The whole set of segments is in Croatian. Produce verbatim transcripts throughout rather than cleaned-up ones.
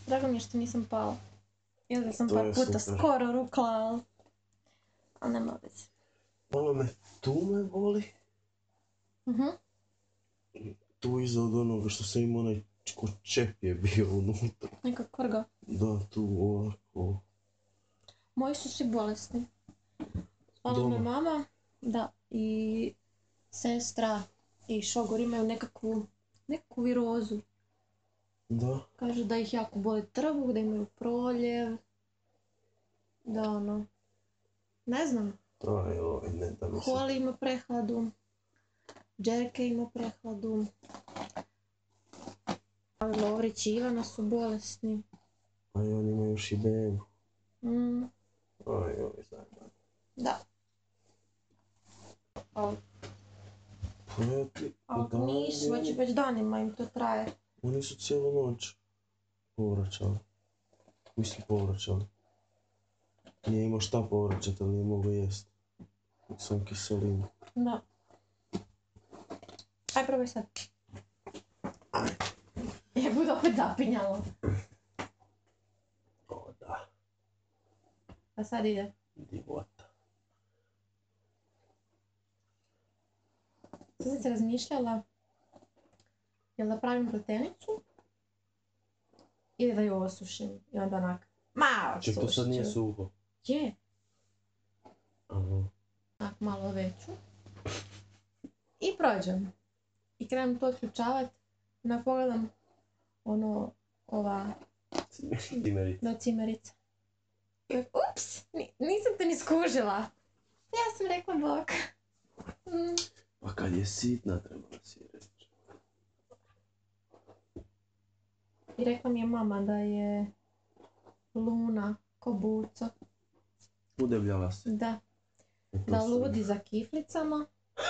Drago mi je što nisam pala. Ili da sam To par je puta super. skoro rukla, ali... Ali nema veze. Malo me tu me boli. Mhm. Tu iza od onoga što sam imao onaj ko čep je bio unutra. Neka kvrga. Da, tu ovako. Moji su svi bolesni. Spala me Doma. mama, da, i sestra i šogor imaju nekakvu, nekakvu virozu. Da. Kažu da ih jako boli trbuh, da imaju proljev. Da ono, ne znam. Aj, oj, ne da mi se... Holly ima prehladu. Džerke ima prehladu. Lovrić i Ivana su bolesni. Aj, oni imaju još i bebu. Mm, Aj, oj, zajebano. da. Ali Pa ja ti... Al da, nisu, već, oni- već danima im to traje. Oni su cijelu noć povraćali. Mislim povraćali. Nije imao šta povraćati, ali nije mogao jest. Sam kiselinu. Da. Aj, probaj sad. Je bude opet zapinjalo. O, da. A sad ide. Divota. Sad sam se razmišljala jel da pravim platenicu ili da ju osušim i onda onak malo osušit ću. Ček, to sad nije suho. Je, Aha. onak malo veću. I prođem. I krenem to otključavat. Onak pogledam ono, ova, Dimerica. da cimerica. I uvijek, ups, ni- nisam te ni skužila. Ja sam rekla bok. Mm. Pa kad je sitna, treba si reći. I rekla mi je mama da je Luna ko buco. Udebljala se. Da. E, to Da sam- ludi za kiflicama.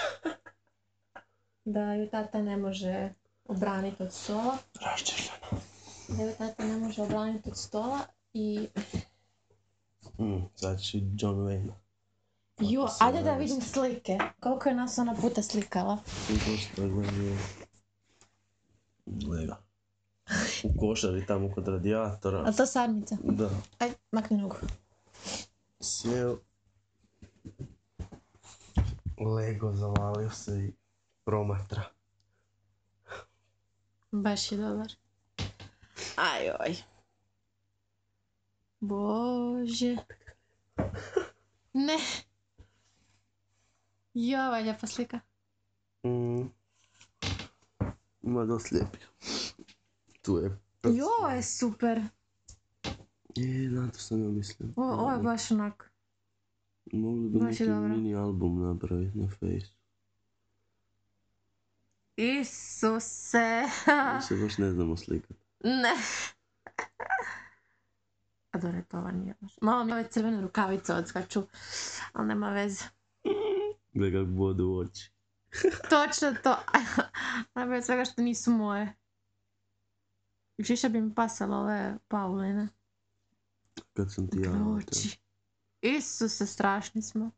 Da ju tata ne može obraniti od stola. Raščešljana. Da ju tata ne može obraniti od stola. I Mm, sad ću John Wayne. jo, se ajde da radi. vidim slike. Koliko je nas ona puta slikala. I dosta gledaju. Gleda. U košari tamo kod radijatora. A to sarmica? Da. Aj, makni nogu. Sjeo. Lego zavalio se i promatra. Baš je dobar. Ajoj. Bože. Ne. Jo, ova je lijepa slika. Mm. Ima dosta lijepih. Tu je. Jo, ovo je super. Je, na to sam ja mislim. O, ovo je baš onak. Mogli bi baš je neki dobro. mini album napraviti na Face. Isuse. Mi se baš ne znamo slikati. Ne. A dobro, to ovo nije baš. Malo mi ove crvene rukavice odskaču, ali nema veze. Gledaj kak bodu u oči. Točno to. Najbolje od svega što nisu moje. Više bi mi pasalo ove Pauline. Kad sam ti ja. Oči. Isuse, strašni smo.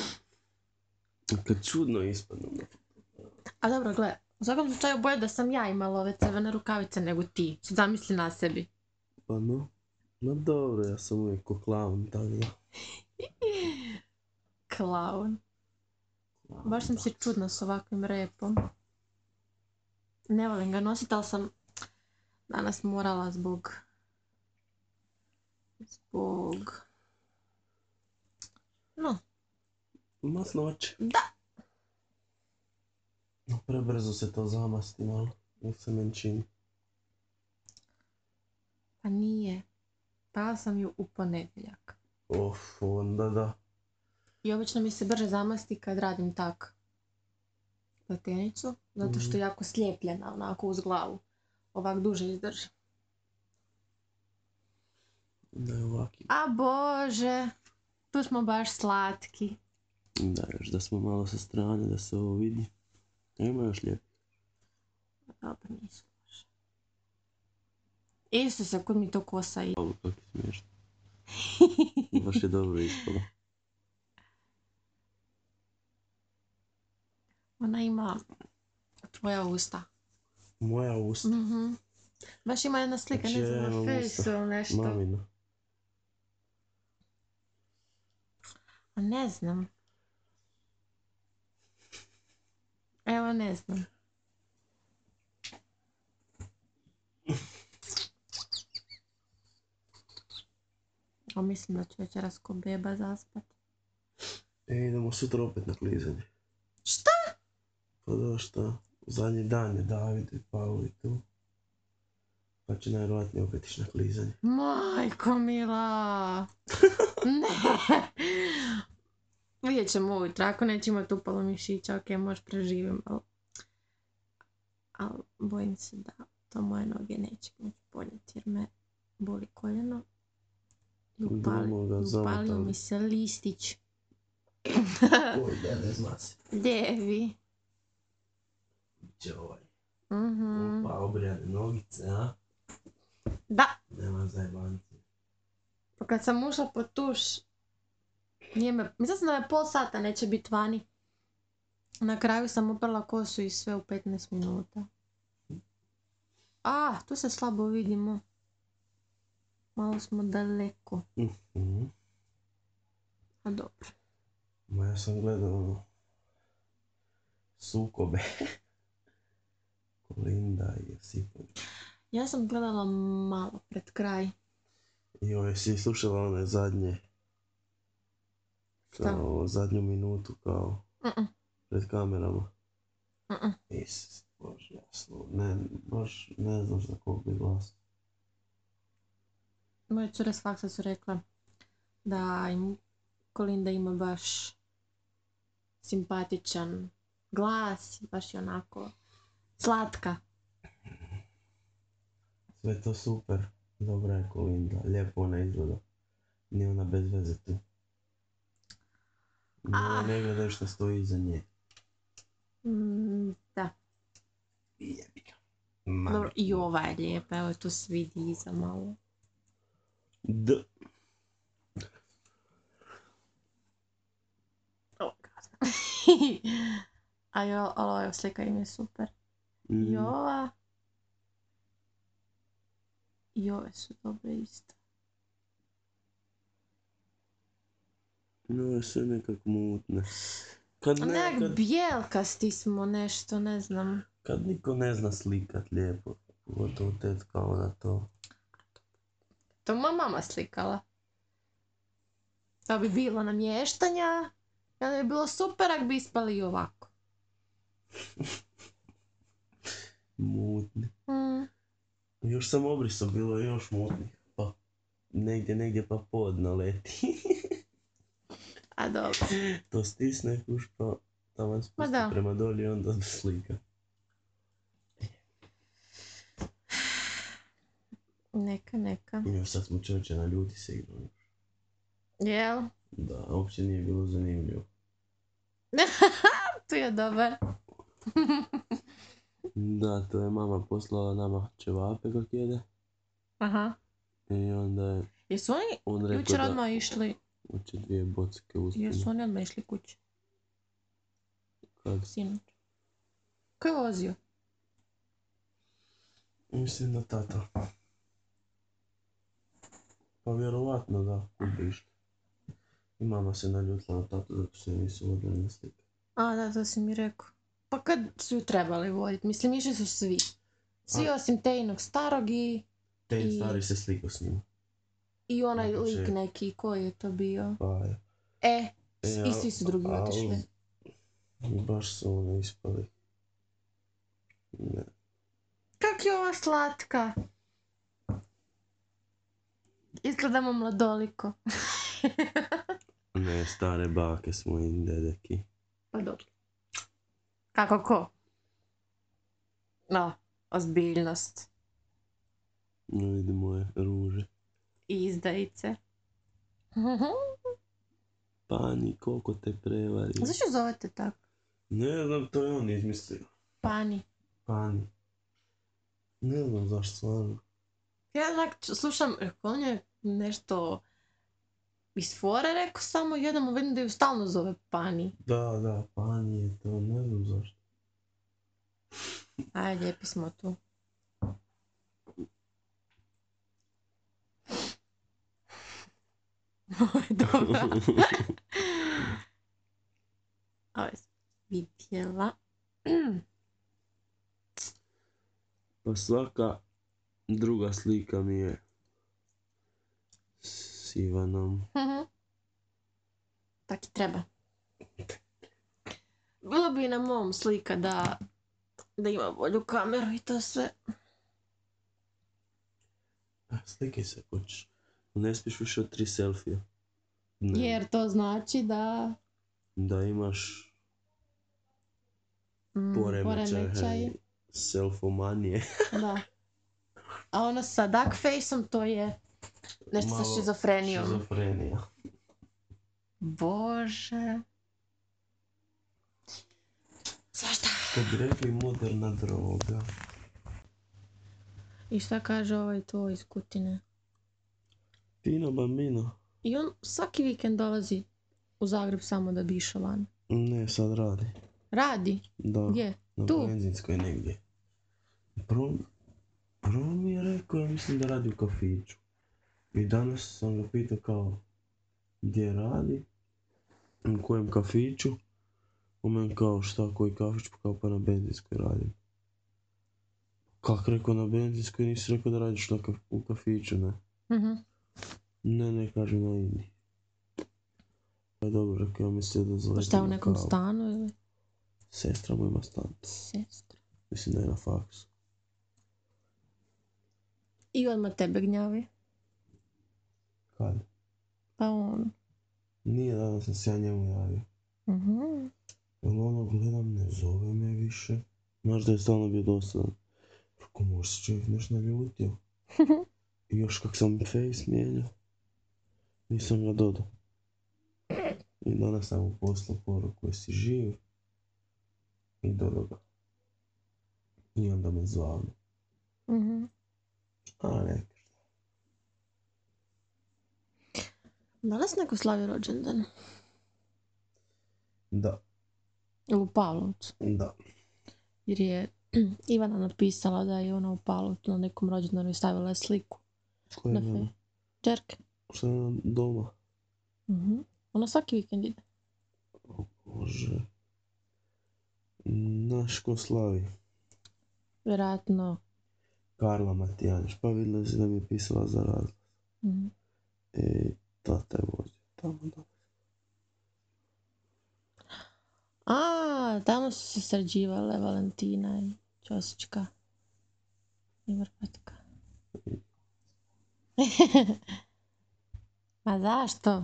Kad čudno ispadnu. A dobro, gle, u svakom slučaju bolje da sam ja imala ove crvene rukavice nego ti. Sad zamisli na sebi. Pa no. No dobro, ja sam uvijek ko klaun, tako da. Klaun. Baš sam si čudna s ovakvim repom. Ne volim ga nositi, ali sam danas morala zbog... Zbog... No, Masnoće. da. No, prebrzo se to zamasti malo. U semenčini. Pa nije. Pala sam ju u ponedjeljak. Of, onda da. I obično mi se brže zamasti kad radim tak pletenicu, zato što je jako slijepljena, onako uz glavu. Ovak duže izdrži. Da je ovaki. A bože, tu smo baš slatki. Da, još da smo malo sa strane, da se ovo vidi. Ima još lijepo. Dobro, nisu baš. Isuse, kud mi to kosa ide. Ovo kako je smiješno. Baš je dobro ispalo. Ona ima tvoja usta. Moja usta. Mhm. Baš ima jedna slika, Znači, ne znam, ja na imam Fejsu usta. ili nešto. Mamino. A ne znam. Evo, ne znam. A mislim da ću večeras ko beba zaspat. E, idemo sutra opet na klizanje. Šta? Pa da, šta? Zadnji dan je David i Pauli tu. Pa će najvjerojatnije opet ići na klizanje. Majko mila! Ne! Vidjet ćemo ujutro, ako neće imati upalo mišića, ok, možeš preživim, ali... Ali bojim se da to moje noge neće moći podnijeti jer me boli koljeno. I upali, Budemo ga i upalio zamotali. mi se listić. Oj, da ne zna se. Devi. Će ovaj. Mhm. Pa obrijane nogice, a? Da, Nema zajebanci. pa kad sam ušla po tuš, nije me, mislila sam da me pol sata neće biti vani. Na kraju sam oprala kosu i sve u petnaest minuta. A, tu se slabo vidimo. Malo smo daleko. Mhm. A dobro. Ma ja sam gledao ono... Sukobe. Kolinda i Josipović. Ja sam gledala malo pred kraj. I ove si slušala one zadnje... Šta? Kao zadnju minutu kao... Mm-mm. Pred kamerama. Mm-mm. Isus, Bože, jasno. Ne, baš ne znam za kog bi glas. Moje cure s faksa su rekla da im Kolinda ima baš simpatičan glas, baš je onako slatka. Sve to super. Dobra je Kolinda. Lijepo ona izgleda. Nije ona bez veze tu. Ah. Ne, ne gledaj što stoji iza nje. Mm, da. Jebi ga. Dobro, i ova je lijepa, evo tu se vidi iza malo. D. Oh, a jo, ali ova slika im je super. Mm. I ova. I ove su dobre isto. No, je sve nekak mutne. Kad, A ne, nekak kad, bijelkasti smo nešto, ne znam. kad niko ne zna slikat lijepo. Pogotovo tetka ona to. To moja mama slikala. To bi bilo namještanja. I onda bi bilo super ako bi ispali i ovako. Mutni. Mm. Još sam obrisao, bilo je još mutnih. Pa negdje, negdje pa pod naleti. A dobro. To stisne kuš pa tamo spusti da. prema dolje i onda slika. Neka, neka. I još sad smo čovječe na ljudi se igrali. Jel? Da, uopće nije bilo zanimljivo. Tu je dobar. Da, to je mama poslala nama ćevape kak jede. Aha. I onda je Jesu oni on rekao jučer da odmah išli? hoće dvije bocke uspjeti. Jesu oni odmah išli kući? Kad? Sinoć. Ko je vozio? Mislim da tata. Pa vjerovatno da, kud bi išli. I mama se naljutila na tatu zato što nisu vodili na slike. A, da, to si mi rekao. Pa kad su ju trebali voditi? Mislim, išli su svi. Svi A. osim Tejinog starog i... Te I- stari se slikao s njima. I onaj Znači- lik neki, koji je to bio? Pa je. E, E, i svi su drugi al- otišli. al- Baš su ono ispali. Ne. Kak je ova slatka? Izgledamo mladoliko. Ne, stare bake smo i dedeki. Pa dobro. Kako ko? No, ozbiljnost. No vidi moje ruže. I izdajice. Pani, koliko te prevari. Zašto zovete tako? Ne znam, to je on izmislio. Pani. Pani. Ne znam zašto stvarno. Ja onak slušam, rekao on je nešto iz fore, rekao samo jednom vidim da ju stalno zove Pani. Da, da, pani je to, ne znam zašto. Aj, lijepi smo tu. Ovo je dobra. Ovo je vidjela. Pa svaka druga slika mi je s Ivanom. Tak i treba. Bilo bi na mom slika da, da ima bolju kameru i to sve. A, slikaj se, hoćeš. Ne smiješ više od tri selfija. Ne. Jer to znači da... Da imaš Mm, poremećaj, poremećaj. selfomanije. Da. A ono sa duck faceom to je nešto Malo sa šizofrenijom. Šizofrenija. Bože. Svašta. Što bi rekli, moderna droga. I šta kaže ovaj tvoj iz Kutine? Tino Bambino. I on svaki vikend dolazi u Zagreb samo da bi išao van. Ne, sad radi. Radi? Da. Gdje? Na Tu? benzinskoj negdje. Prvo, prvo mi je rekao, ja mislim da radi u kafiću. I danas sam ga pitao kao gdje radi, u kojem kafiću. U meni kao šta, koji kafić, pa kao pa na benzinskoj radim. Kak rekao na benzinskoj, nisi rekao da radiš na kaf- u kafiću, ne? Mhm. Ne, ne, kaže na ini. Pa dobro, rekao, ja mislio da zaletim. Pa šta u na nekom kavu. stanu ili? Sestra mu ima stan. Sestra. Mislim da je na faksu. I odmah tebe gnjavi. Kad? Pa on. Nije, danas sam se ja njemu javio. Mhm. Jel ono, gledam, ne zove me više. Znaš da je stalno bio dosadan. Kako može se čovjek nešto naljutio. I još kak sam face mijenjao, nisam ga dodao. I danas sam mu poslao poruku, jesi živ? I dodao ga. I onda me zvao. Mhm. A neka. Danas neko slavi rođendan? Da, U Pavlovcu. da. Jer je Ivana napisala da je ona u Pavlovcu na nekom rođendanu i stavila je sliku. Koja je Na mene? fe- Čerke. Šta je ona doma? Mhm. Ona svaki vikend ide. O Bože. Naš ko slavi? Vjerojatno. Karla Matijanić. Pa vidjela si da mi je pisala za razlaz. Mhm. I tata je vozio tamo da. A, tamo su se sređivale Valentina i Ćosićka. I Vrpetka. Ma zašto?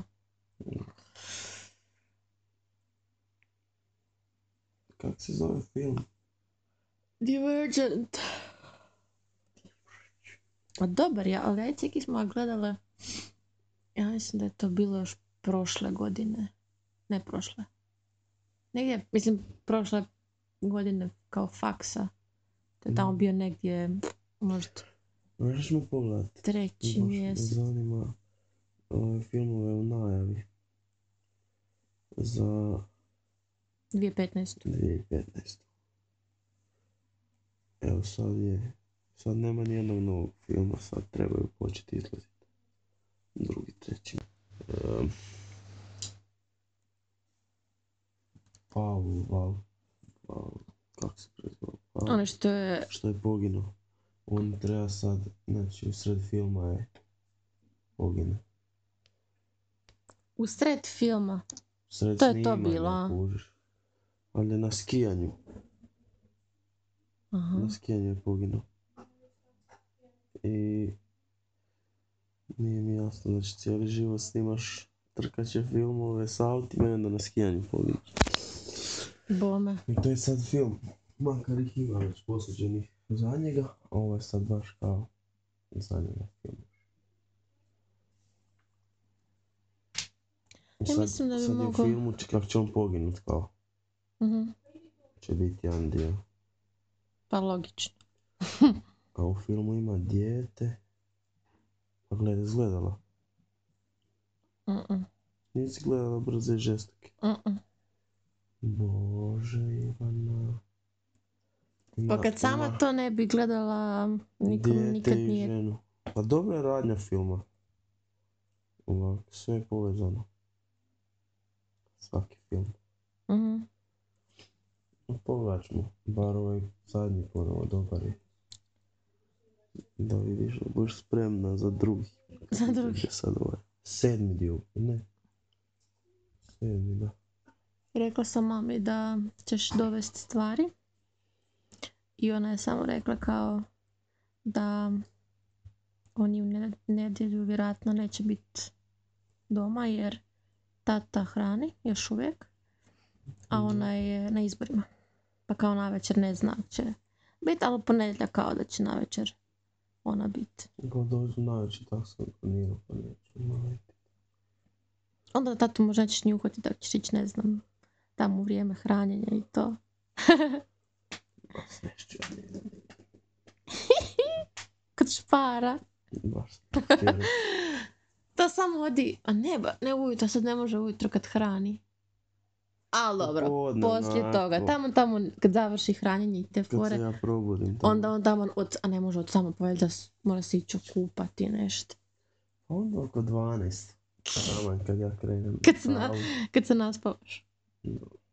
Kak se zove film? Divergent. A dobar je, ali aj ciki smo ga gledale. Ja mislim da je to bilo još prošle godine. Ne prošle. Negdje, mislim, prošle godine kao faksa. To je tamo bio negdje, možda Možeš mu pogledati? treći Baš me mjesec. zanima ove filmove u najavi za dvije tisuće petnaeste. dvije tisuće petnaeste. Evo sad je, sad nema nijednog novog filma, sad trebaju početi izlaziti. Drugi, treći. Um, Paul, Val, Val, kako se prezvao? Paul, Ono što je... što je poginuo. On treba sad, znači u sred filma je poginuo. U sred filma. Sred To je to snimanja, bilo, a? kužiš. Ali je na skijanju. Aha. Na skijanju je poginuo. I nije mi jasno, znači cijeli život snimaš trkaće filmove s autima i onda na skijanju poginuo. Bome. I to je sad film, makar ih ima već posuđenih za njega, a ovo je sad baš kao za njega film. I Ja sad, mislim da bi sad je u mogao- filmu č- kako će on poginut kao. Mhm. Će biti jedan dio. Pa logično. A u filmu ima dijete. Pa gledaj, izgledala. Mhm. Nisi gledala Brze i žestoke. Mhm. Bože, Ivana. Ima- Pa kad sama ima to ne bi gledala, nikom dijete nikad i nije... ženu. Pa dobra je radnja filma. ovako, sve je povezano. Svaki film. Mhm. Pogledat ćemo, bar ovaj zadnji ponovo dobar je. Da vidiš da budeš spremna za drugi. Za drugi. Sad ovaj sedmi dio, ne? Sedmi, da. Rekla sam mami da ćeš dovesti stvari. I ona je samo rekla kao da oni u ned- nedjelju vjerojatno neće biti doma jer tata hrani još uvijek, a ona je na izborima. Pa kao navečer ne zna će biti, ali ponedjeljak kao da će navečer ona biti. Ako dođu navečer, tako sam planirao, pa neću naletiti. Onda tatu možda nećeš ni uhvatiti da ćeš ići, ne znam, tamo u vrijeme hranjenja i to. Baš nešto ja ne znam. Kod špara. Baš htjeli. To samo odi, a ne, ba, ne ujutro, sad ne može ujutro kad hrani. Ali dobro, Popodne, poslije onako. toga, tamo, tamo kad završi hranjenje i te Kad se fore, ja probudim tamo. onda on tamo, od, a ne može od samo povedati da s- mora se ići okupati nešto. Onda oko dvanaest. Taman kad ja krenem. Kad se, na, Au. kad se naspavaš. No.